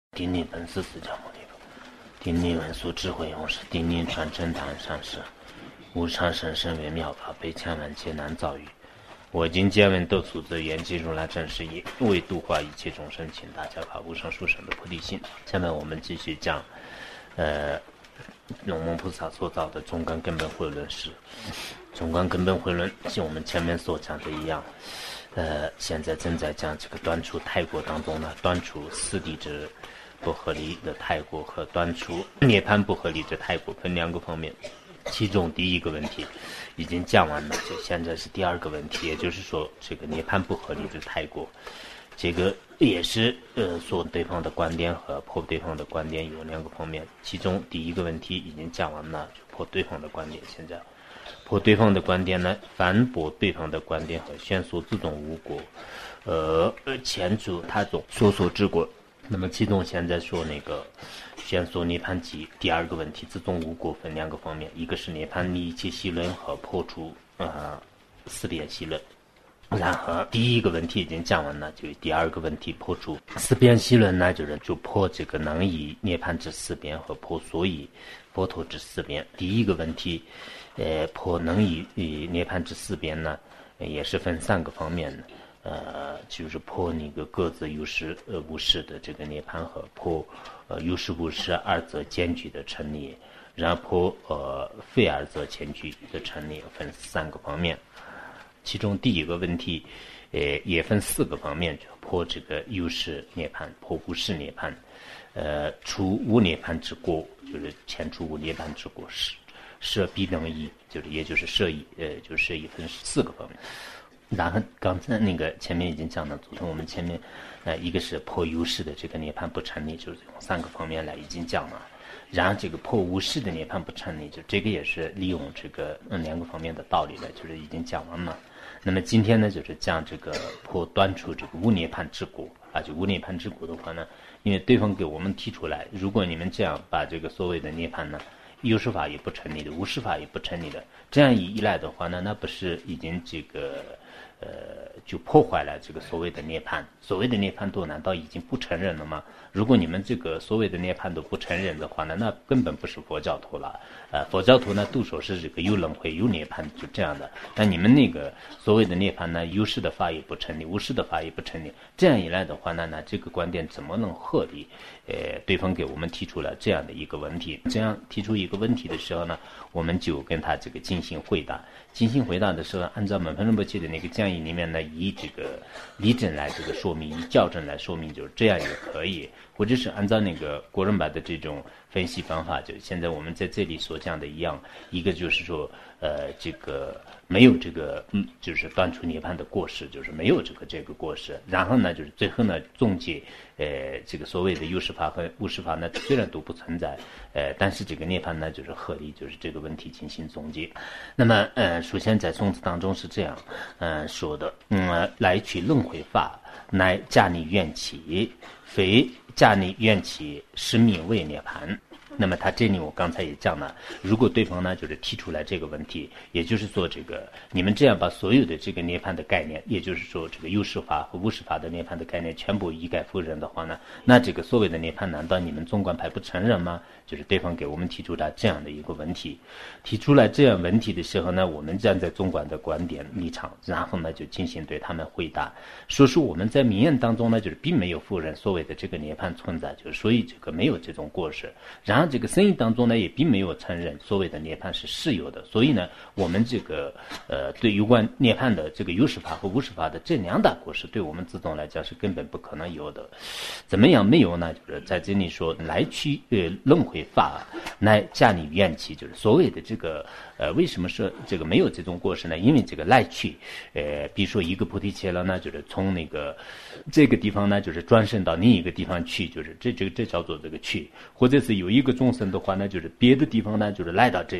顶礼本师释迦牟尼佛，顶礼文殊智慧勇士，顶礼传真堂上师，无上甚深微妙法，被千万劫难遭遇。我今见闻得出之缘起如来真实义，为度化一切众生，请大家发无上殊胜的菩提心。下面我们继续讲龙蒙菩萨所造的中观根本慧论是中观根本慧论，像我们前面所讲的一样，现在正在讲这个断除泰国当中呢，断除四谛之不合理的泰国和断除涅槃不合理的泰国分两个方面。其中第一个问题已经讲完了，就现在是第二个问题，也就是说这个涅槃不合理的泰国，这个也是说对方的观点和破对方的观点有两个方面。其中第一个问题已经讲完了，就破对方的观点。现在破对方的观点呢，反驳对方的观点和宣说自种无果，牵出他种所说之果。那么其中现在说那个宣说涅槃记第二个问题，自种无果分两个方面，一个是涅槃离一切系论和破除四边系论。然后第一个问题已经讲完了，就第二个问题破除四边系论呢，就破这个能以涅槃之四边和破所以佛陀之四边。第一个问题破能以涅槃之四边呢，也是分三个方面的。就是破那个各自有实无实的这个涅槃和破有实无实二则兼具的成立，然后破非二则兼具的成立，分三个方面。其中第一个问题也分四个方面，就破这个有实涅槃，破无实涅槃，除无涅槃之过，就是前除无涅槃之过，摄必能义，也就是摄义，就是摄义分四个方面。然后刚才那个前面已经讲了，从我们前面一个是破有实的这个涅槃不成立，就是用三个方面来已经讲了。然后这个破无实的涅槃不成立，就这个也是利用这个两个方面的道理来，就是已经讲完了。那么今天呢，就是讲这个破断除这个无涅槃之果啊，就无涅槃之果的话呢，因为对方给我们提出来，如果你们这样把这个所谓的涅槃呢，有实法也不成立的，无实法也不成立的，这样一来的话呢，那不是已经这个就破坏了这个所谓的涅槃。所谓的涅槃都难道已经不承认了吗？如果你们这个所谓的涅槃都不承认的话呢，那根本不是佛教徒了。佛教徒呢都说是这个有轮回有涅槃，就这样的。但你们那个所谓的涅槃呢，有实的法也不成立，无实的法也不成立。这样一来的话呢，那这个观点怎么能合理？对方给我们提出了这样的一个问题。这样提出一个问题的时候呢，我们就跟他这个进行回答。进行回答的时候，按照门分仁波切的那个讲义里面呢，以这个例证来这个说明，以校正来说明，就是这样也可以。或者是按照那个国人版的这种分析方法，就现在我们在这里所讲的一样，一个就是说这个没有这个就是断除涅槃的过失，就是没有这个过失。然后呢，就是最后呢总结这个所谓的有实法和无实法呢，虽然都不存在，但是这个涅槃呢就是合理，就是这个问题进行总结。那么首先在宗旨当中是这样说的，来取轮回法，乃假拟缘起，非假拟缘起，是名为涅槃。那么他这里我刚才也讲了，如果对方呢就是提出来这个问题，也就是说这个你们这样把所有的这个涅槃的概念，也就是说这个有实法和无实法的涅槃的概念全部一概否认的话呢，那这个所谓的涅槃难道你们中观派不承认吗？就是对方给我们提出了这样的一个问题。提出来这样问题的时候呢，我们站在中观的观点立场，然后呢就进行对他们回答，说是我们在名言当中呢就是并没有否认所谓的这个涅槃存在，就是所以这个没有这种过失。然后这个僧义当中呢也并没有承认所谓的涅槃是实有的，所以呢我们这个对有关涅槃的这个有实法和无实法的这两大过失，对我们自宗来讲是根本不可能有的。怎么样没有呢？就是在这里说来取轮回法，乃假拟缘起，就是所谓的这个为什么说这个没有这种过失呢？因为这个来去比如说一个菩提伽罗呢，就是从那个这个地方呢就是转身到另一个地方去，就是这叫做这个去。或者是有一个众生的话呢，就是别的地方呢就是来到这里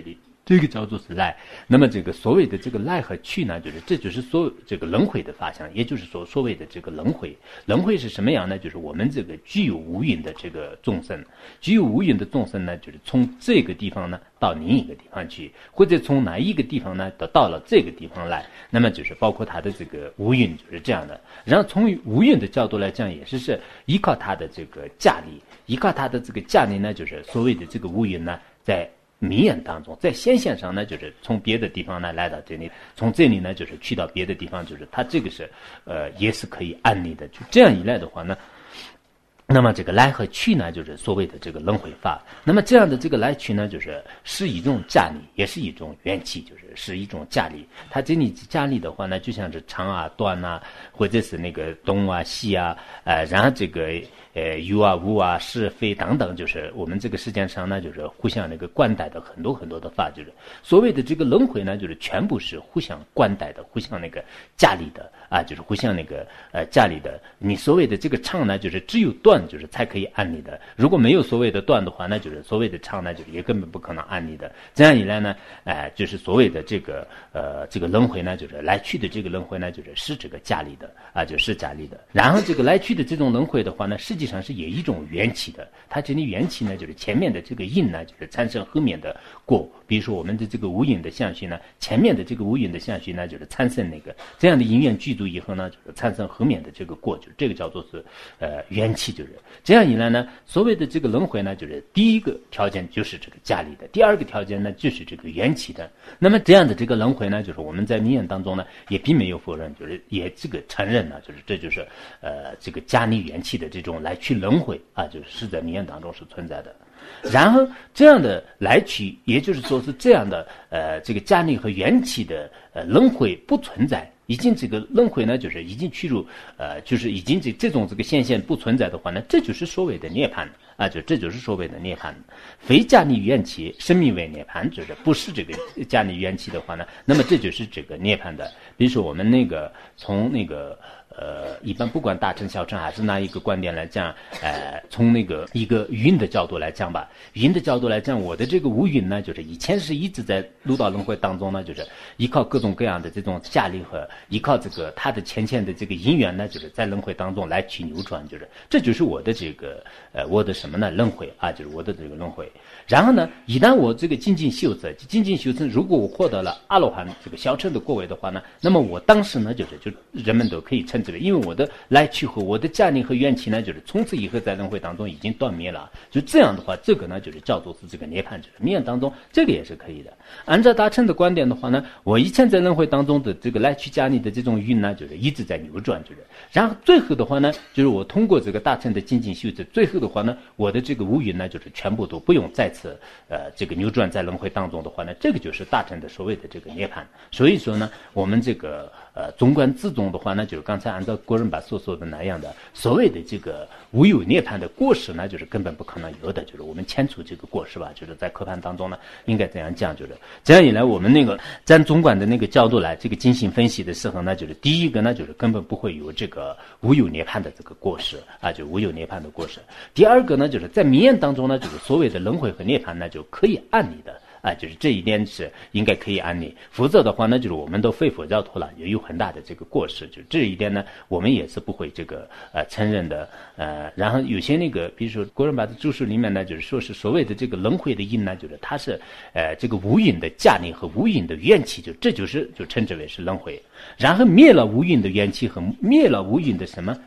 这个叫做是赖。那么这个所谓的这个赖和去呢，就是这就是这个轮回的法相，也就是说所谓的这个轮回。轮回是什么样呢？就是我们这个具有无云的这个众生，具有无云的众生呢，就是从这个地方呢到另一个地方去，或者从哪一个地方呢到了这个地方来。那么就是包括它的这个无云就是这样的。然后从无云的角度来讲，也是依靠它的这个驾力，依靠它的这个驾力呢，就是所谓的这个无云呢，在明眼当中，在显现上呢，就是从别的地方呢来到这里，从这里呢就是去到别的地方，就是它这个是也是可以按例的。就这样一来的话呢，那么这个来和去呢，就是所谓的这个轮回法。那么这样的这个来去呢，是一种驾力，也是一种缘起，是一种驾力。它这里驾力的话呢，就像是长啊、短啊，或者是那个东啊、西啊，然后这个有啊、无啊、是非等等，就是我们这个世界上呢，就是互相那个冠带的很多很多的法，就是所谓的这个轮回呢，就是全部是互相冠带的，互相那个驾力的啊，就是互相那个驾力的。你所谓的这个长呢，就是只有断就是才可以按理的，如果没有所谓的断的话，那就是所谓的长呢，就是也根本不可能按理的。这样一来呢，就是所谓的这个轮回呢，就是来去的这个轮回呢，是这个驾力的啊，就是驾力的。然后这个来去的这种轮回的话呢，实际上是也一种缘起的。它这里缘起呢，就是前面的这个因呢，就是产生后面的果。比如说我们的这个无因的相续呢，前面的这个无因的相续呢，就是产生那个这样的因缘具足以后呢，就是产生后面的这个果，就是这个叫做是缘起，就是这样一来呢，所谓的这个轮回呢，就是第一个条件就是这个驾力的，第二个条件呢就是这个缘起的。那么这样的这个轮回呢，就是我们在名言当中呢，也并没有否认，就是也这个承认呢，就是这就是这个驾力缘起的这种来去轮回啊，就是在名言当中是存在的。然后这样的来去，也就是说是这样的这个驾力和缘起的轮回不存在，已经这个轮回呢，就是已经去入就是已经这种这个现象不存在的话呢，这就是所谓的涅槃啊，这就是所谓的涅槃。非驾力缘起，生命为涅槃，就是不是这个驾力缘起的话呢，那么这就是这个涅槃的。比如说我们那个从那个一般不管大乘小乘还是哪一个观点来讲，从那个一个语音的角度来讲吧，语音的角度来讲，我的这个无语呢，就是以前是一直在六道轮回当中呢，就是依靠各种各样的这种驾力和依靠这个他的前的这个因缘呢，就是在轮回当中来去扭转，就是这就是我的这个我的什么呢轮回啊，就是我的这个轮回。然后呢，一旦我这个精进修成，如果我获得了阿罗汉这个小乘的果位的话呢，那么我当时呢，就人们都可以称之为，因为我的来去和我的驾力和缘起呢，就是从此以后在轮回当中已经断灭了。就这样的话，这个呢就是叫做是这个涅槃，就是涅槃当中这个也是可以的。按照大乘的观点的话呢，我以前在轮回当中的这个来去驾力的这种运呢，就是一直在扭转，然后最后的话呢，就是我通过这个大乘的精进修持，最后的话呢，我的这个无云呢，就是全部都不用再次这个扭转在轮回当中的话呢，这个就是大乘的所谓的这个涅槃。所以说呢，我们这个纵观自宗的话呢，就是刚才按照国人把所说的那样的所谓的这个无有涅槃的过失呢，就是根本不可能有的，就是我们迁除这个过失吧，就是在课盘当中呢，应该这样讲，就是这样一来，我们那个站纵观的那个角度来这个进行分析的时候呢，就是第一个呢，就是根本不会有这个无有涅槃的这个过失啊，就无有涅槃的过失。第二个呢，就是在名言当中呢，就是所谓的轮回和涅槃呢，就可以按理的。啊，就是这一点是应该可以按理，否则的话呢，就是我们都非佛教徒了，也有很大的这个过失，就这一点呢，我们也是不会这个承认的。然后有些那个，比如说国人把的注释里面呢，就是说是所谓的这个轮回的因呢，就是它是这个无因的驾力和无因的缘起，就称之为是轮回。然后灭了无因的缘起和灭了无因的什么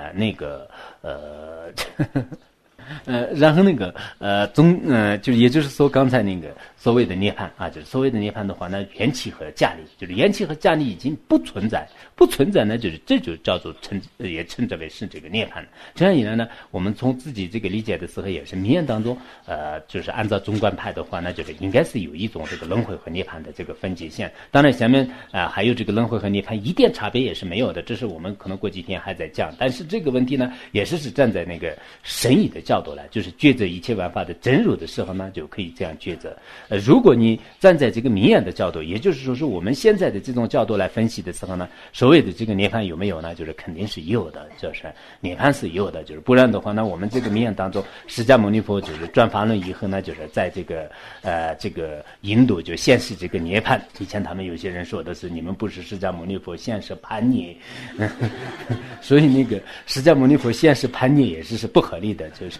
然后那个就是也就是说刚才那个所谓的涅槃啊，就是所谓的涅槃的话呢，缘起和驾力，就是缘起和驾力已经不存在呢，就是这就叫做也称之为是这个涅槃。这样一来呢，我们从自己这个理解的时候也是名言当中就是按照中观派的话呢，就是应该是有一种这个轮回和涅槃的这个分界线。当然下面还有这个轮回和涅槃一点差别也是没有的，这是我们可能过几天还在讲。但是这个问题呢，也是站在那个神意的角角度来，就是抉择一切万法的真如的时候呢，就可以这样抉择。如果你站在这个名言的角度，也就是说是我们现在的这种角度来分析的时候呢，所谓的这个涅槃有没有呢？就是肯定是有的，就是涅槃是有的，就是不然的话呢，我们这个名言当中，释迦牟尼佛就是转法轮以后呢，就是在这个印度就显示这个涅槃。以前他们有些人说的是你们不是释迦牟尼佛，显示叛逆，所以那个释迦牟尼佛显示叛逆也是不合理的，就是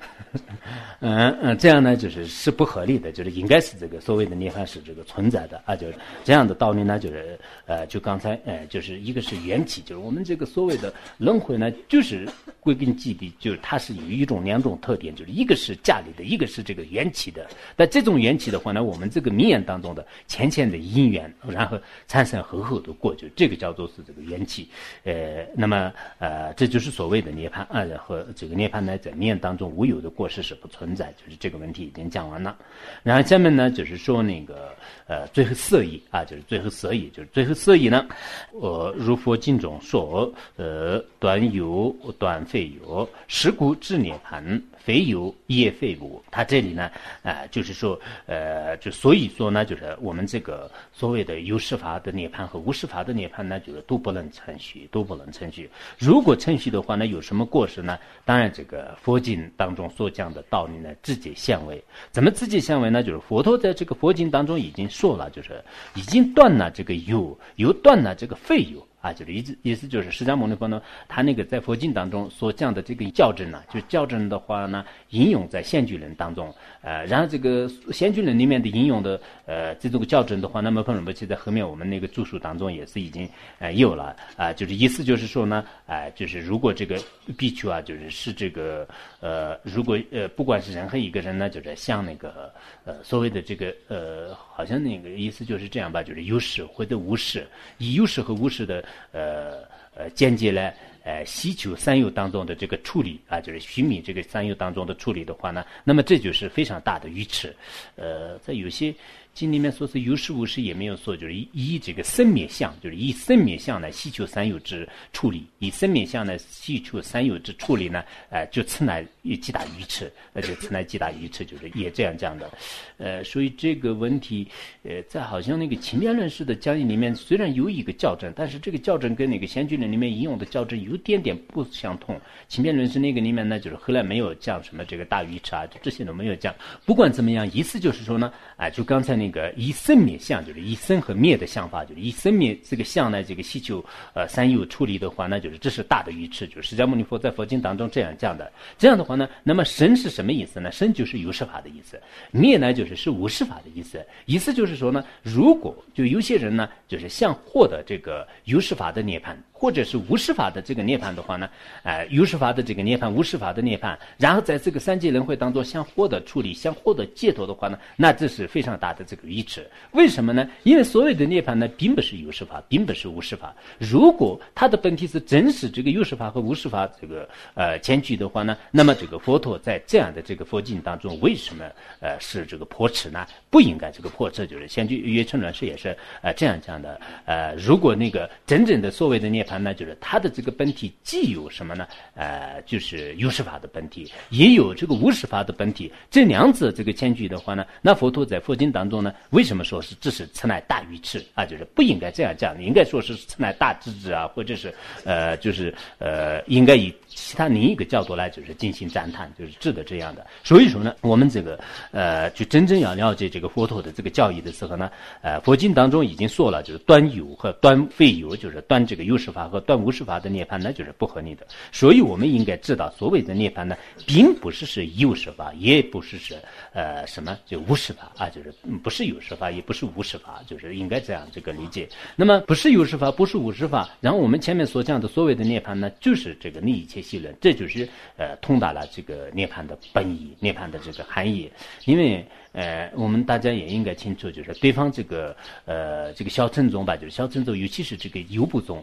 这样呢就是不合理的，就是应该是这个所谓的涅槃是这个存在的啊，就是这样的道理呢，就是就刚才就是一个是缘起，就是我们这个所谓的轮回呢，就是归根结底就是它是有两种特点，就是一个是家里的，一个是这个缘起的。但这种缘起的话呢，我们这个名言当中的浅浅的因缘，然后产生厚厚的果，就这个叫做是这个缘起。那么这就是所谓的涅槃啊，和这个涅槃呢，在名言当中无有的过失是不存在，就是这个问题已经讲完了。然后下面呢，就是说那个最后四义啊，就是最后四义，就是最后四义呢，如佛经中说，断有断非有，是故知涅槃，非有也非无。他这里呢，就是说，就所以说呢，就是我们这个所谓的有实法的涅槃和无实法的涅槃呢，就是都不能承续，都不能承续。如果承续的话呢，有什么过失呢？当然，这个佛经当中所讲的道理呢，直接相违。怎么直接相违呢？就是佛陀在这个佛经当中已经说了，就是已经断了这个有，断了这个非有。啊，就是意思就是释迦牟尼佛呢，他那个在佛经当中所讲的这个校正呢，就校正的话呢，应用在显具论当中，然后这个显具论里面的应用的这种校正的话，那么本其在后面我们那个注述当中也是已经有了就是意思就是说呢，就是如果这个比丘啊，就是这个如果不管是任何一个人呢，就是像那个所谓的这个好像那个意思就是这样吧，就是有事或者无事，以有事和无事的间接来希求三有当中的这个处理啊，就是须弥这个三有当中的处理的话呢，那么这就是非常大的愚痴。在有些经里面说是有事无事也没有说，就是以这个生灭相，就是以生灭相来希求三有之处理，以生灭相来希求三有之处理呢，就此乃极大愚痴，就此乃极大愚痴，就是也这样讲的。所以这个问题，在好像那个轻便论师的讲义里面，虽然有一个校正，但是这个校正跟那个显具论里面引用的校正有点点不相同。轻便论师那个里面呢，就是后来没有讲什么这个大愚痴啊，这些都没有讲。不管怎么样，意思就是说呢，就刚才那个以生灭相，就是以生和灭的想法，就是以生灭这个相呢，这个希求三有处理的话，那就是这是大的愚痴，就是释迦牟尼佛在佛经当中这样讲的。这样的话呢，那么生是什么意思呢？生就是有实法的意思，灭呢就是无实法的意思。意思就是说呢，如果就有些人呢，就是想获得这个有实法的涅槃，或者是无实法的这个涅槃的话呢，有实法的这个涅槃，无实法的涅槃，然后在这个三界轮回当中想获得处理，想获得解脱的话呢，那这是非常大的这个愚痴。为什么呢？因为所谓的涅槃呢，并不是有实法，并不是无实法。如果它的本体是真是这个有实法和无实法这个前举的话呢，那么这个佛陀在这样的这个佛经当中，为什么是这个破斥呢？不应该这个破斥，就是显具月称论师也是这样讲的。如果那个真正的所谓的涅槃呢，就是它的这个本体既有什么呢？就是有实法的本体，也有这个无实法的本体。这两者这个前举的话呢，那佛陀在佛经当中呢，为什么说是这是此乃大愚痴啊？就是不应该这样讲，应该说是此乃大智智啊，或者是应该以其他另一个角度来就是进行赞叹，就是值得这样的。所以说呢，我们这个就真正要了解这个佛陀的这个教义的时候呢，佛经当中已经说了，就是断有和断非有，就是断这个有实法和断无实法的涅槃呢，就是不合理的。所以我们应该知道，所谓的涅槃呢，并不是有实法，也不是什么就无实法啊，就是不是有实法，也不是无实法，就是应该这样这个理解。那么不是有实法，不是无实法，然后我们前面所讲的所谓的涅槃呢，就是这个利一切系论，这就是通达了这个涅槃的本意，涅槃的这个含义。因为我们大家也应该清楚，就是对方这个小乘宗吧，就是小乘宗，尤其是这个游部宗，我们去年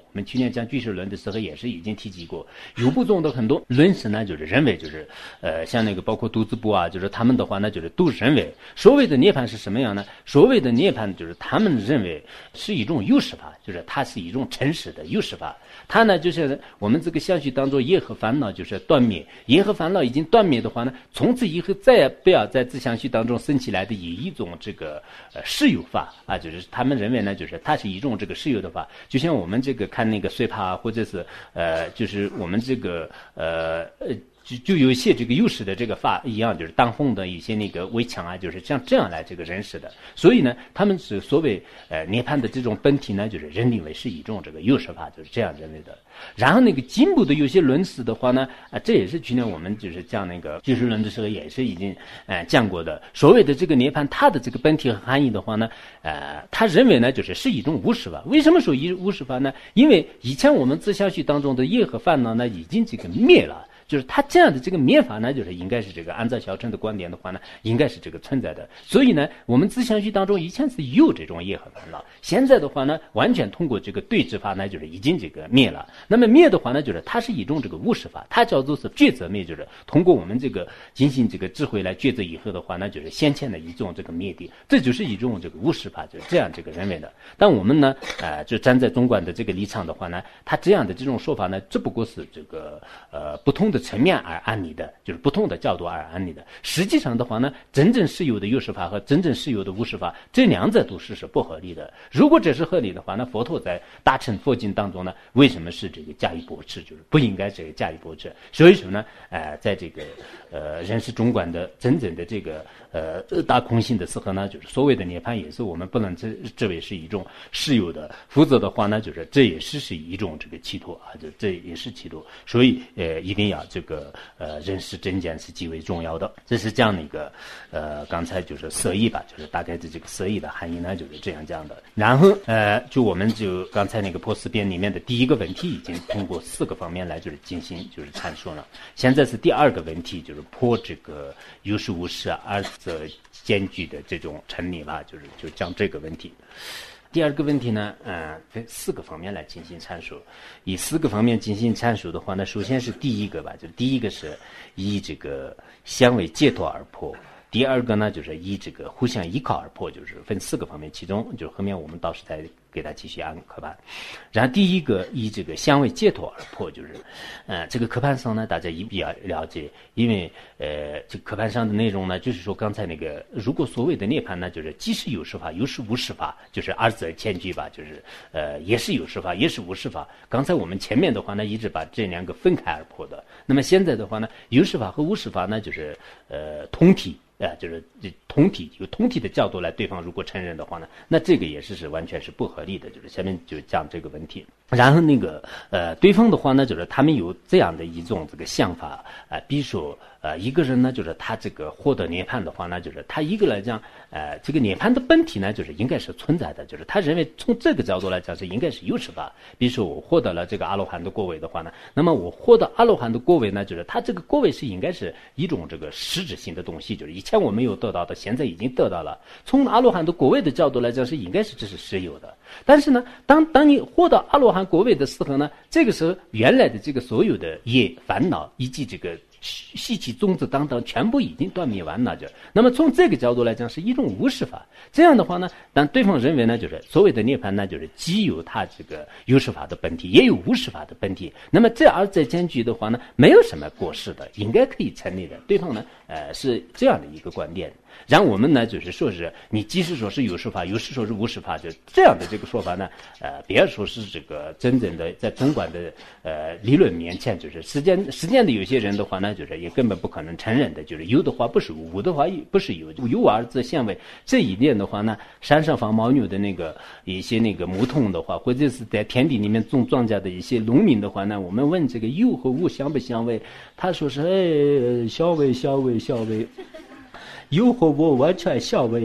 前讲居士论的时候也是已经提及过，有部中的很多论师呢就是认为就是像那个包括杜子部啊，就是他们的话呢就是都认为所谓的涅槃是什么样呢？所谓的涅槃就是他们认为是一种有识法，就是它是一种诚实的有识法。它呢就是我们这个相续当中业和烦恼就是断灭，业和烦恼已经断灭的话呢，从此以后再也不要在自相续当中生起来的以一种这个实有法啊，就是他们认为呢就是它是一种这个实有的法，就像我们这个看那个水帕或者是就是我们这个就有一些这个有识的这个法一样，就是当红的一些那个围墙啊，就是像这样来这个认识的。所以呢，他们是所谓涅槃的这种本体呢，就是认定为是一种这个有识法，就是这样认为的。然后那个进步的有些论师的话呢，这也是去年我们就是讲那个居士论的时候也是已经讲过的。所谓的这个涅槃，它的这个本体和含义的话呢，他认为呢就是一种无识法。为什么说无识法呢？因为以前我们自相续当中的业和烦恼呢，已经这个灭了。就是他这样的这个灭法呢，就是应该是这个按照小乘的观点的话呢，应该是这个存在的。所以呢，我们自相续当中以前是有这种业和烦恼，现在的话呢，完全通过这个对治法呢，就是已经这个灭了。那么灭的话呢，就是它是一种这个无识法，它叫做是抉择灭，就是通过我们这个进行这个智慧来抉择以后的话呢，就是先前的一种这个灭的，这就是一种这个无识法，就是这样这个认为的。但我们呢，就站在中观的这个立场的话呢，他这样的这种说法呢，只不过是这个不同的层面而安立的，就是不同的角度而安立的。实际上的话呢，真正实有的有识法和真正实有的无识法，这两者都是不合理的。如果这是合理的话，那佛陀在大乘佛经当中呢，为什么是这个加以驳斥？就是不应该这个加以驳斥。所以说呢，在这个认识中观的真正的这个大空性的时候呢，就是所谓的涅槃也是我们不能这为是一种实有的，否则的话呢，就是这也是一种这个企图啊，这也是企图。所以一定要这个认识真见是极为重要的。这是这样的一个刚才就是色义吧，就是大概的这个色义的含义呢就是这样讲的。然后就我们就刚才那个破四辩里面的第一个问题已经通过4个方面来就是进行就是阐述了。现在是第2个问题，就是破这个有识无识二者兼具的这种成立吧，就讲这个问题。第2个问题呢，分4个方面来进行阐述。以4个方面进行阐述的话呢，首先是第一个吧，就第一个是以这个相为解脱而破。第2个呢，就是以这个互相依靠而破，就是分4个方面，其中就是后面我们到时再给他继续按课盘。然后第一个以这个相为解脱而破，就是这个课盘上呢，大家一定要了解，因为这个课盘上的内容呢，就是说刚才那个，如果所谓的涅槃呢，就是既是有识法，又是无识法，就是二者兼具吧，就是也是有识法，也是无识法。刚才我们前面的话呢，一直把这2个分开而破的。那么现在的话呢，有识法和无识法呢，就是同体。就是同体，有同体的角度来对方如果承认的话呢，那这个也是完全是不合理的，就是下面就讲这个问题。然后那个对方的话呢，就是他们有这样的一种这个想法比如说一个人呢，就是他这个获得涅槃的话呢，就是他一个来讲这个涅槃的本体呢，就是应该是存在的，就是他认为从这个角度来讲是应该是有识法。比如说我获得了这个阿罗汉的果位的话呢，那么我获得阿罗汉的果位呢，就是他这个果位是应该是一种这个实质性的东西，就是以前我没有得到的，现在已经得到了。从阿罗汉的果位的角度来讲，是应该是这是实有的。但是呢，当你获得阿罗汉果位的时候呢，这个时候原来的这个所有的业烦恼以及这个习气种子等等全部已经断灭完了，那么从这个角度来讲是一种无识法。这样的话呢，当对方认为呢，就是所谓的涅槃呢，就是既有他这个有识法的本体，也有无识法的本体。那么这二者兼具的话呢，没有什么过失的，应该可以成立的。对方呢，是这样的一个观点。然后我们呢，就是说是你即使说是有识法，有时说是无识法，就这样的这个说法呢，别说是这个真正的在中观的理论面前，就是实践的有些人的话呢，就是也根本不可能承认的，就是有的话不是无的话不是有，有二字相位这一点的话呢，山上放牦牛的那个一些那个牧童的话，或者是在田地里面种庄稼的一些农民的话呢，我们问这个有和无相不相位，他说是相位。有和无完全相位，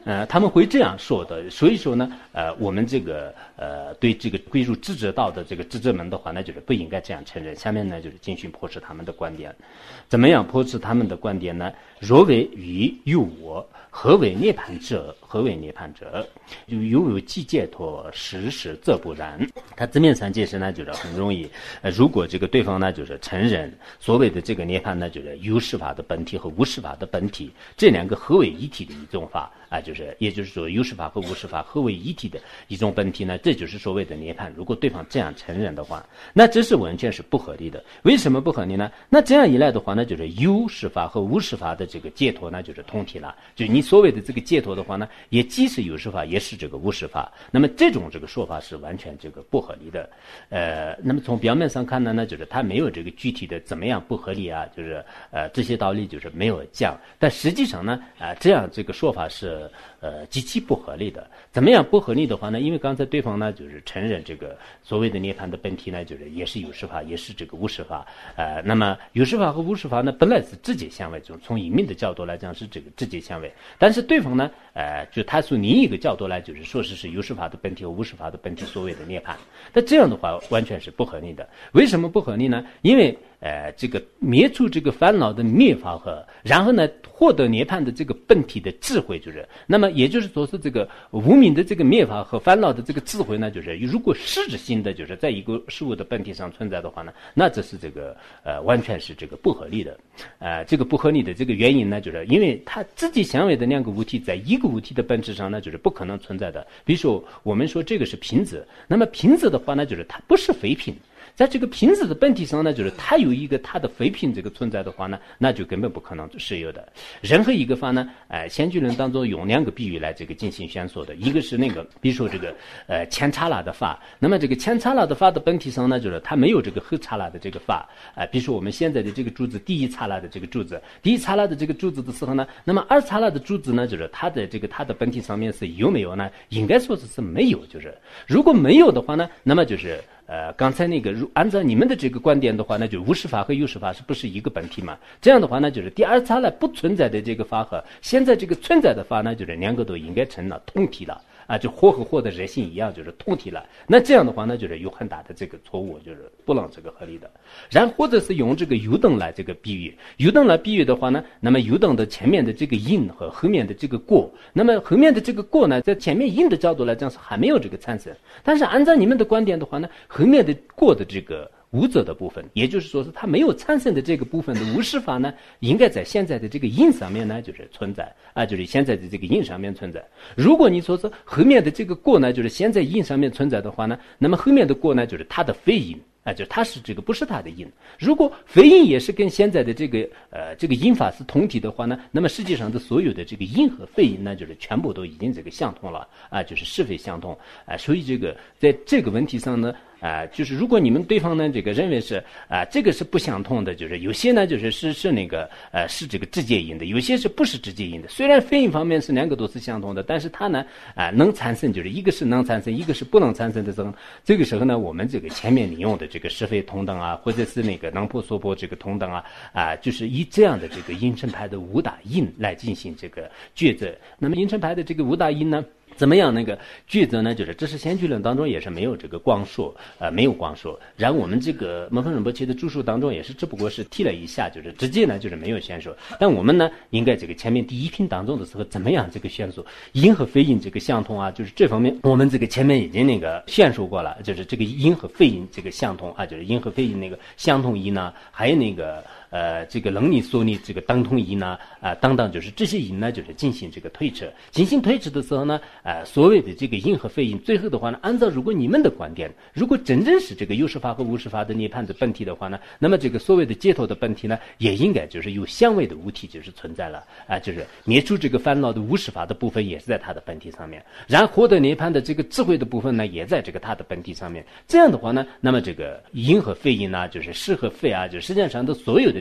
他们会这样说的。所以说呢，我们这个对这个归入智者道的这个智者们的话呢，就是不应该这样承认。下面呢就是进行驳斥他们的观点。怎么样驳斥他们的观点呢？若为于有我，何为涅槃者？何为涅槃者？有即解脱，实实则不然。他字面上解释呢，就是很容易。如果这个对方呢，就是承认所谓的这个涅槃呢，就是有实法的本体和无实法的本体这两个合为一体的一种法啊，就是也就是说有实法和无实法合为一体的一种本体呢，这就是所谓的涅槃。如果对方这样承认的话，那这是完全是不合理的。为什么不合理呢？那这样一来的话呢，就是有实法和无实法的这个解脱呢，就是同体了。就你所谓的这个解脱的话呢，也既是有实法，也是这个无实法。那么这种这个说法是完全这个不合理的。那么从表面上看呢，就是它没有这个具体的怎么样不合理啊，就是这些道理就是没有讲。但实际上呢，这样这个说法是极其不合理的。怎么样不合理的话呢？因为刚才对方呢就是承认这个所谓的涅槃的本体呢，就是也是有实法，也是这个无实法。那么有实法和无实法呢，本来是直接相违，从隐秘的角度来讲是这个直接相违。但是对方呢，就他从另一个角度来，就是说是有实法的本体和无实法的本体所谓的涅槃。但这样的话完全是不合理的。为什么不合理呢？因为这个灭除这个烦恼的灭法和，然后呢获得涅槃的这个本体的智慧，就是那么也就是说是这个无明的这个灭法和烦恼的这个智慧呢，就是如果实质性的就是在一个事物的本体上存在的话呢，那这是这个完全是这个不合理的。这个不合理的这个原因呢，就是因为它自己相违的两个物体在一个物体的本质上呢，就是不可能存在的。比如说我们说这个是瓶子，那么瓶子的话呢，就是它不是非瓶。在这个瓶子的本体上呢，就是它有一个它的非品这个存在的话呢，那就根本不可能是有的。任何一个法呢，先举论当中用两个比喻来这个进行宣说的，一个是那个，比如说这个前刹那的法，那么这个前刹那的法的本体上呢，就是它没有这个后刹那的这个法。比如说我们现在的这个柱子，第一刹那的这个柱子，第一刹那的这个柱子的时候呢，那么二刹那的柱子呢，就是它的本体上面是有没有呢？应该说是没有，就是如果没有的话呢，那么就是刚才那个按照你们的这个观点的话呢，就无实法和有实法是不是一个本体嘛？这样的话呢，就是第二刹那不存在的这个法和现在这个存在的法呢，就是两个都应该成了同体了啊，就火和火的热性一样，就是同体了。那这样的话呢，就是有很大的这个错误，就是不能这个合理的。然后或者是用这个油灯来这个比喻，油灯来比喻的话呢，那么油灯的前面的这个因和后面的这个果，那么后面的这个果呢，在前面因的角度来讲是还没有这个产生，但是按照你们的观点的话呢，后面的果的这个无者的部分，也就是说是它没有产生的这个部分的无实法呢，应该在现在的这个因上面呢就是存在啊，就是现在的这个因上面存在。如果你说是后面的这个果呢，就是现在因上面存在的话呢，那么后面的果呢就是它的非因啊，就它是这个不是它的因。如果非因也是跟现在的这个因法是同体的话呢，那么实际上的所有的这个因和非因呢，就是全部都已经这个相同了啊，就是是非相同啊。所以这个在这个问题上呢，就是如果你们对方呢这个认为是这个是不相同的，就是有些呢就是那个是这个直接因的，有些是不是直接因的。虽然非因方面是两个都是相同的，但是它呢能产生，就是一个是能产生，一个是不能产生的时候，这个时候呢，我们这个前面引用的这个是非同等啊，或者是那个能破所破这个同等啊，就是以这样的这个因乘派的五大因来进行这个抉择。那么因乘派的这个五大因呢，怎么样那个抉择呢？就是这是先驱论当中也是没有这个光说，没有光说。然后我们这个门峰仁波切的著述当中也是只不过是提了一下，就是直接呢就是没有宣说。但我们呢应该这个前面第一品当中的时候怎么样这个宣说因和非因这个相同啊，就是这方面我们这个前面已经那个宣说过了，就是这个因和非因这个相同啊，就是因和非因那个相同因呢，还有那个这个能力所力这个等同因呢等等，就是这些因呢就是进行这个推测，进行推测的时候呢所谓的这个因和非因，最后的话呢，按照如果你们的观点，如果真正是这个有实法和无实法的涅槃的本体的话呢，那么这个所谓的解脱的本体呢，也应该就是有相位的物体就是存在了就是灭除这个烦恼的无实法的部分也是在它的本体上面，然后获得涅槃的这个智慧的部分呢，也在这个它的本体上面。这样的话呢，那么这个因和非因啊，就是是和非啊，就实际上的所有的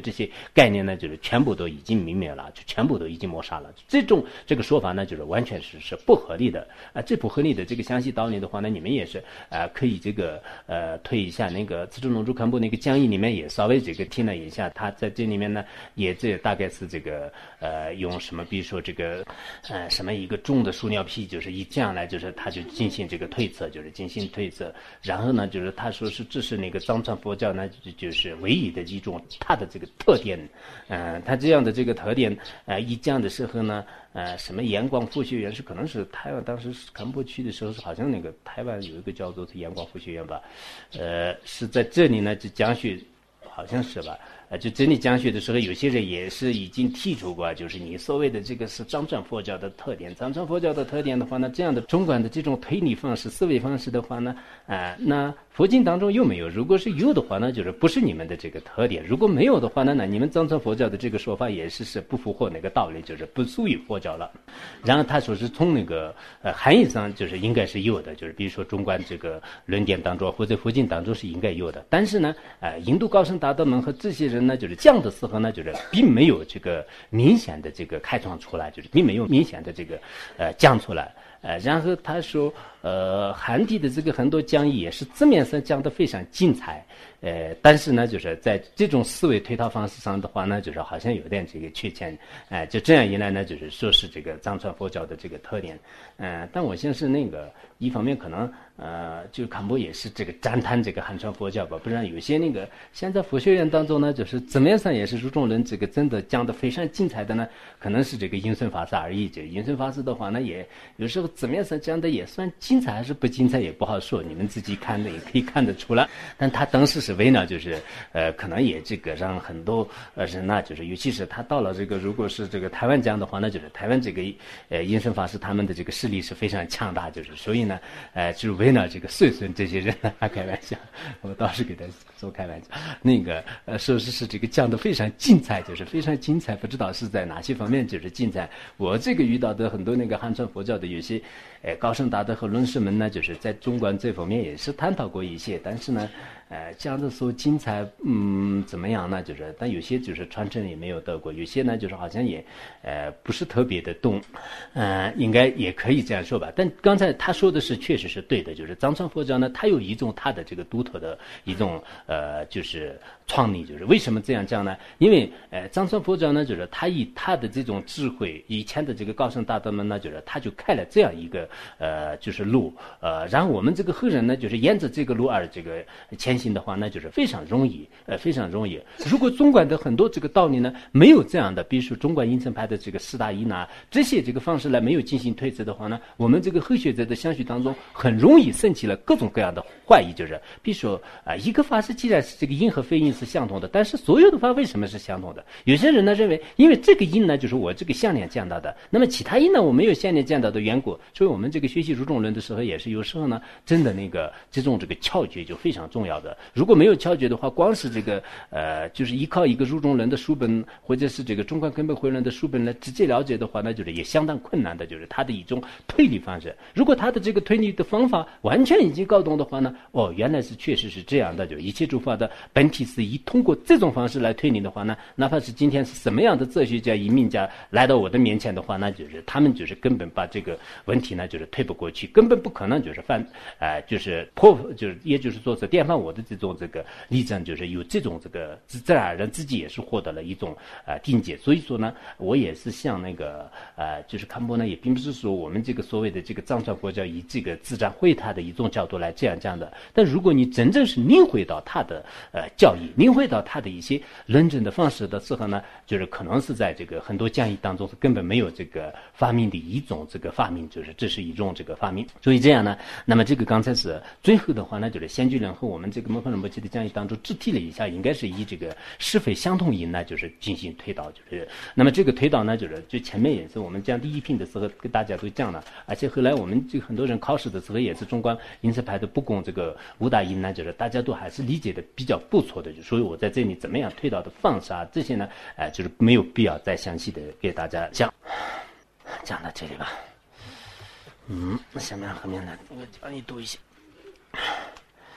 这些概念呢，就是全部都已经泯灭了，就全部都已经抹杀了。这个说法呢，就是完全是不合理的这不合理的这个详细道理的话呢，你们也是可以这个推一下那个自治农助刊部那个讲义里面也稍微这个听了一下，他在这里面呢也这大概是这个用什么，比如说这个什么一个重的输尿屁，就是以这样来，就是他就进行这个推测，就是进行推测，然后呢，就是他说是这是那个藏传佛教呢，就是唯一的一种它的这个特点，它这样的这个特点，一讲的时候呢，什么延光佛学院是可能是台湾当时是堪布区的时候是好像那个台湾有一个叫做是延光佛学院吧，是在这里呢就讲学，好像是吧。就整理讲学的时候，有些人也是已经提出过，就是你所谓的这个是藏传佛教的特点。藏传佛教的特点的话呢，这样的中观的这种推理方式、思维方式的话呢，那佛经当中有没有？如果是有的话呢，就是不是你们的这个特点；如果没有的话呢，那你们藏传佛教的这个说法也是不符合那个道理，就是不属于佛教了。然后他说是从那个含义上就是应该是有的，就是比如说中观这个论点当中或者佛经当中是应该有的。但是呢，印度高僧大德们和这些人呢，就是讲的时候呢，就是并没有这个明显的这个开创出来，就是并没有明显的这个讲出来。然后他说，汉地的这个很多讲义也是字面上讲的非常精彩，但是呢，就是在这种思维推导方式上的话呢，就是好像有点这个缺陷，就这样一来呢，就是说是这个藏传佛教的这个特点，但我相信那个一方面可能就堪布也是这个赞叹这个汉传佛教吧，不然有些那个现在佛学院当中呢，就是字面上也是注重人这个真的讲的非常精彩的呢，可能是这个阴顺法师而已。这阴顺法师的话呢，也有时候字面上讲的也算精彩还是不精彩也不好说，你们自己看的也可以看得出来。但他当时是为了就是可能也这个让很多人呢，就是尤其是他到了这个如果是这个台湾讲的话呢，就是台湾这个阴顺法师他们的这个势力是非常强大，就是所以呢就是为了这个碎损这些人呢，开玩笑，我倒是给他说开玩笑，那个说是这个讲的非常精彩，就是非常精彩，不知道是在哪些方面就是精彩。我这个遇到的很多那个汉传佛教的有些高僧大德和论师们呢，就是在中观这方面也是探讨过一些，但是呢讲的说精彩怎么样呢，就是但有些就是传承也没有得过，有些呢就是好像也不是特别的动，应该也可以这样说吧。但刚才他说的是确实是对的，就是藏传佛教呢，它有一种它的这个独特的一种就是创立，就是为什么这样讲呢？因为藏传佛教呢，就是他以他的这种智慧，以前的这个高僧大德们呢，就是他就开了这样一个就是路，然后我们这个后人呢，就是沿着这个路而这个前行的话呢，就是非常容易，非常容易。如果中观的很多这个道理呢，没有这样的，比如说中观阴层派的这个四大一拿这些这个方式来没有进行推测的话呢，我们这个后学者的相续当中很容易升起了各种各样的怀疑，就是比如说一个法是既然是这个音和非音是相同的，但是所有的法为什么是相同的？有些人呢认为，因为这个音呢就是我这个项链见到的，那么其他音呢我没有项链见到的缘故，所以我们这个学习如中论的时候也是有时候呢真的那个这种这个窍诀就非常重要的。如果没有窍诀的话，光是这个就是依靠一个入中论的书本或者是这个中观根本回论的书本来直接了解的话，那就是也相当困难的，就是它的一种推理方式。如果他的这个推理的方法完全已经搞懂的话呢，原来是确实是这样的，就一切诸法的本体是以通过这种方式来推理的话呢，哪怕是今天是什么样的哲学家、移民家来到我的面前的话，那就是他们就是根本把这个问题呢就是推不过去，根本不可能就是就是就是也就是说是颠覆我的这种这个例证，就是有这种这个自然而然自己也是获得了一种定解。所以说呢，我也是像那个就是堪布呢，也并不是说我们这个所谓的这个藏传佛教以这个自然会他的一种角度来这样讲的。但如果你真正是领会到他的教义，领会到他的一些论证的方式的时候呢，就是可能是在这个很多讲义当中是根本没有这个发明的一种这个发明，就是这是一种这个发明。所以这样呢，那么这个刚才是最后的话呢，就是先居人和我们这个摩诃仁波切的讲义当中只提了一下，应该是以这个是非相同因呢，就是进行推导，就是那么这个推导呢，就是就前面也是我们讲第一品的时候跟大家都讲了，而且后来我们这个很多人考试的时候也是中观因此派的不公这个五大因呢，就是大家都还是理解的比较不错的，所以我在这里怎么样推导的方式啊，这些呢，就是没有必要再详细的给大家讲到这里吧。下面后面呢，我教你读一下。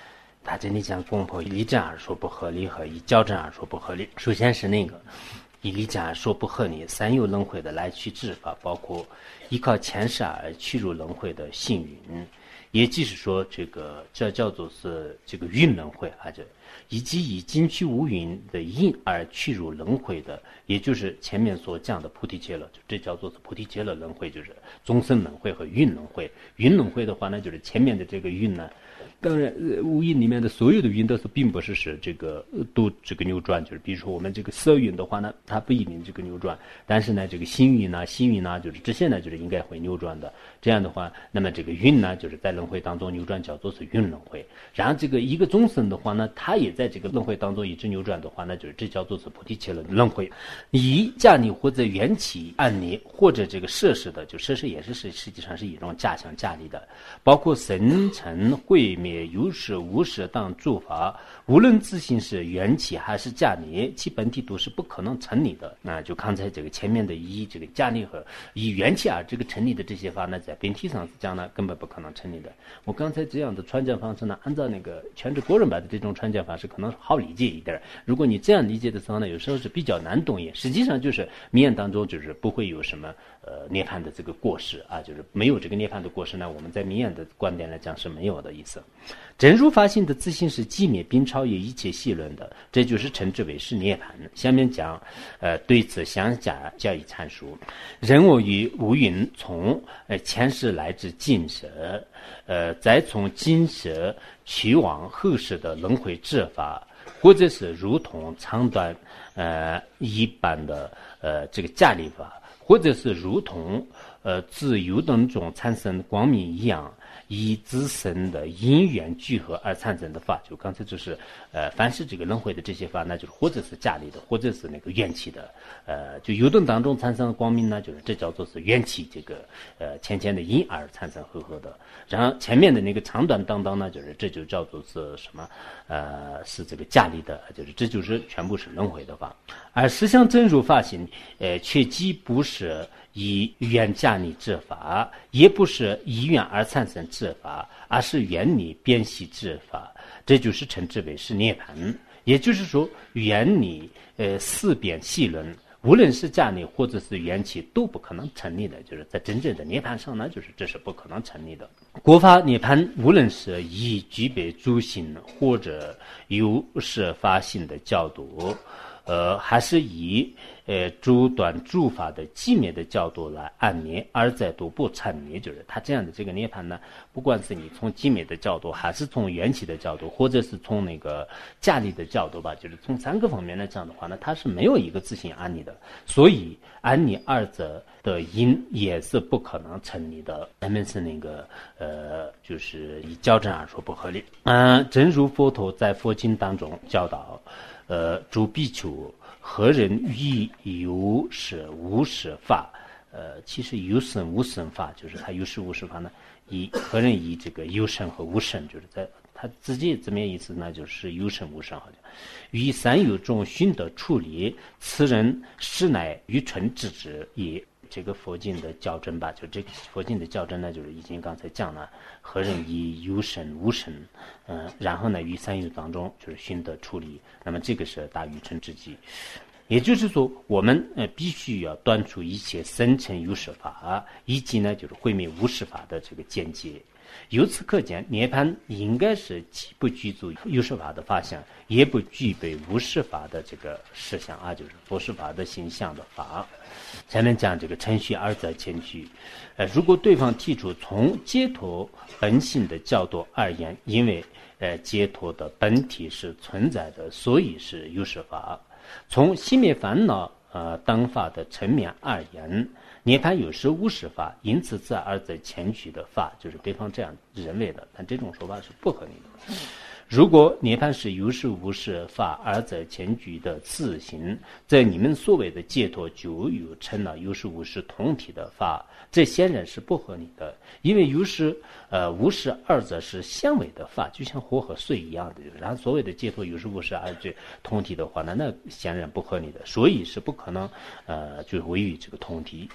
他这里讲公婆依正而说不合理和依较正而说不合理。首先是那个以理正而说不合理，三有轮回的来去之法，包括依靠前世而去入轮回的幸运，也就是说这叫做是这个运轮回啊，以及以今去无云的因而去入轮回的，也就是前面所讲的菩提伽罗，这叫做是菩提伽罗轮回，就是众生轮回和运轮回。运轮回的话呢，就是前面的这个运呢，当然无印里面的所有的运都是并不是使这个都这个扭转，就是比如说我们这个色运的话呢，它不一定这个扭转，但是呢这个心运啊心运啊，就是这些呢就是应该会扭转的。这样的话，那么这个运呢就是在轮回当中扭转，叫做是运轮回。然后这个一个众生的话呢，他也在这个轮回当中一直扭转的话呢，就是这叫做是菩提伽罗轮回。以假立或者缘起暗离或者这个设施的，就设施也是实际上是一种假象假立的，包括生成毁灭有始无始当诸法，无论自性是缘起还是假立，其本体都是不可能成立的。那就刚才这个前面的以这个假立和以缘起而这个成立的这些法呢，在本体上是讲呢根本不可能成立的。我刚才这样的传讲方式呢，按照那个全智国人版的这种传讲方式可能好理解一点，如果你这样理解的时候呢，有时候是比较难懂也。实际上就是密眼当中就是不会有什么涅槃的这个过失啊，就是没有这个涅槃的过失呢，我们在密眼的观点来讲是没有的意思。真如法性的自性是寂灭并超越一切细论的，这就是称之为是涅槃。下面讲对此相加以阐述。人我于无云从前世来至今世，再从今世去往后世的轮回之法，或者是如同长短一般的这个假立法，或者是如同自由灯中产生光明一样，以自身的因缘聚合而产生的法。就刚才就是凡是这个轮回的这些法，那就是或者是假立的，或者是那个缘起的。就油灯当中产生的光明呢，就是这叫做是缘起这个浅浅的因而产生合合的。然后前面的那个长短当当呢，就是这就叫做是什么？是这个假立的，就是这就是全部是轮回的法。而实相真如法性，却既不是以缘假立之法，也不是以缘而产生之法，而是缘离变系之法，这就是称之为是涅槃。也就是说，缘离四变细论，无论是假立或者是缘起都不可能成立的，就是在真正的涅槃上呢，就是这是不可能成立的。国法涅槃，无论是以具备诸性或者有是法性的角度，还是以诸端诸法的寂灭的角度来按灭，而在都不参灭。就是他这样的这个涅槃呢，不管是你从寂灭的角度，还是从缘起的角度，或者是从那个假立的角度吧，就是从三个方面来讲的话呢，它是没有一个自性安立的，所以安立二者的因也是不可能成立的。咱们是那个就是以较真而说不合理。正如佛陀在佛经当中教导诸比丘，何人于有始无始法？其实有生无生法，就是他有始无始法呢，何人以这个有生和无生，就是在他自己字面意思呢，就是有生无生，好像于三有中寻得处理，此人实乃愚蠢之之也。这个佛经的校正吧，就这个佛经的校正呢，就是已经刚才讲了，何人以有生无生，然后呢，于三有当中就是寻得处理，那么这个是大愚蠢之极。也就是说，我们必须要断除一切生成有始法，以及呢就是毁灭无始法的这个见解。由此可见，涅槃应该是既不具足有始法的法相，也不具备无始法的这个实相啊，就是佛事法的形象的法。前面讲这个程序二则谦虚，如果对方提出从解脱本性的角度而言，因为解脱的本体是存在的，所以是有始法。从熄灭烦恼等法的层面而言，涅槃有时无始法，因此这二则谦虚的法，就是对方这样认为的，但这种说法是不合理的。如果涅槃是有始无始法二则谦虚的自行，则你们所谓的解脱就有成了有始无始同体的法，这显然是不合理的。因为有始无始二则是相违的法，就像火和水一样的。然后所谓的解脱有始无始二则同体的话呢，那显然不合理的，所以是不可能就违于这个同体。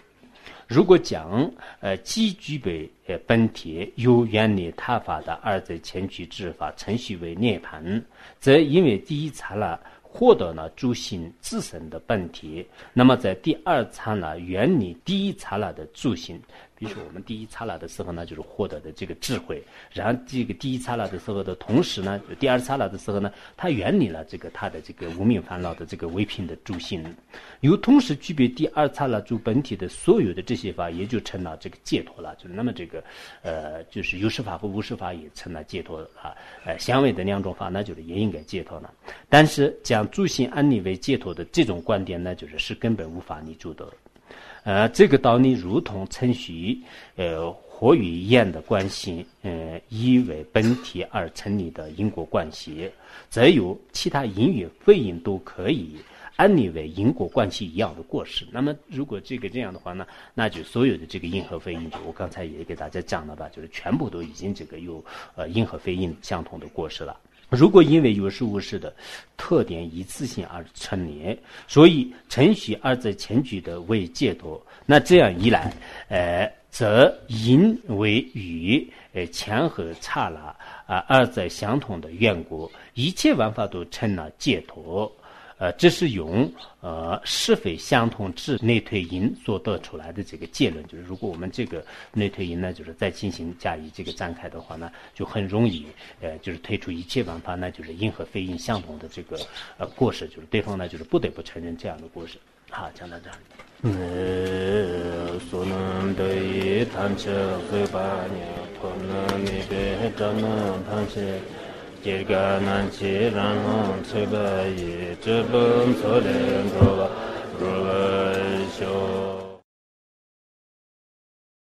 如果讲既具备本体有原理他法的二者前举之法程序为涅槃，则因为第一刹那获得了诸行自身的本体，那么在第二刹那原理第一刹那的诸行，比如说我们第一刹那的时候呢，就是获得的这个智慧，然后这个第一刹那的时候的同时呢，第二刹那的时候呢，它原理了这个它的这个无明烦恼的这个唯品的诸行，有同时具备第二刹那诸本体的所有的这些法，也就成了这个解脱了。就是那么这个就是有识法和无识法也成了解脱啊。相违的两种法呢，就是也应该解脱了。但是将诸行安立为解脱的这种观点呢，就是根本无法立住的。这个道理如同程序火与焰的关系，一为本体而成立的因果关系，则有其他因与非因都可以安立为因果关系一样的过失。那么如果这样的话呢，那就所有的这个因和非因，就我刚才也给大家讲了吧，就是全部都已经这个有因和非因相同的过失了。如果因为有识无识的特点一次性而成立，所以程序二者前举的为解脱，那这样一来则因为与前和刹那二者相同的缘故，一切万法都成了解脱。这是用是非相同之内推因所得出来的这个结论。就是如果我们这个内推因呢，就是再进行加以这个展开的话呢，就很容易就是推出一切万法呢，就是因和非因相同的这个过失，就是对方呢就是不得不承认这样的过失。好，讲到这里。所能得以贪嗔毁八念，陀能离别障能贪嗔。结个难起然后摧败也这本错连着吧，如来修